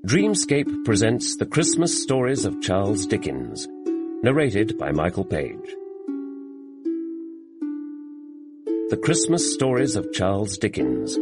Dreamscape presents The Christmas Stories of Charles Dickens, narrated by Michael Page. The Christmas Stories of Charles Dickens.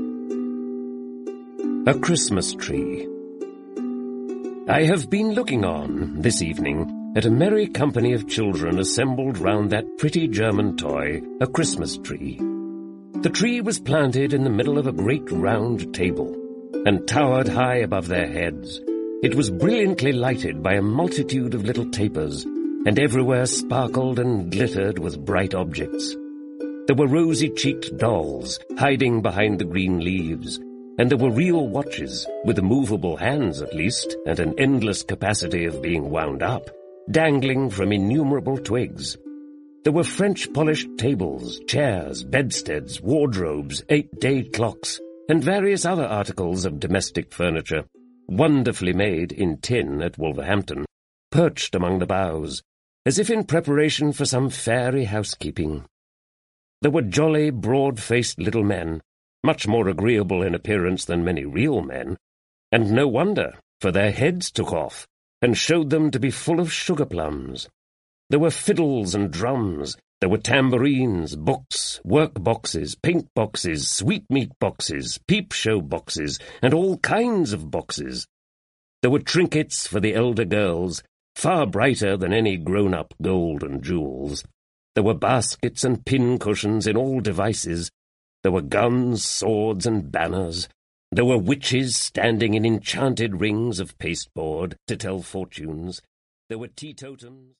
A Christmas Tree. I have been looking on, this evening, at a merry company of children assembled round that pretty German toy, a Christmas tree. The tree was planted in the middle of a great round table, and towered high above their heads. It was brilliantly lighted by a multitude of little tapers, and everywhere sparkled and glittered with bright objects. There were rosy-cheeked dolls hiding behind the green leaves, and there were real watches, with movable hands at least, and an endless capacity of being wound up, dangling from innumerable twigs. There were French-polished tables, chairs, bedsteads, wardrobes, 8-day clocks, and various other articles of domestic furniture, wonderfully made in tin at Wolverhampton, perched among the boughs, as if in preparation for some fairy housekeeping. There were jolly, broad-faced little men, much more agreeable in appearance than many real men, and no wonder, for their heads took off, and showed them to be full of sugar-plums. There were fiddles and drums, there were tambourines, books, work-boxes, paint-boxes, sweetmeat boxes, peep-show boxes, and all kinds of boxes. There were trinkets for the elder girls, far brighter than any grown-up gold and jewels. There were baskets and pin-cushions in all devices. There were guns, swords, and banners. There were witches standing in enchanted rings of pasteboard to tell fortunes. There were teetotums.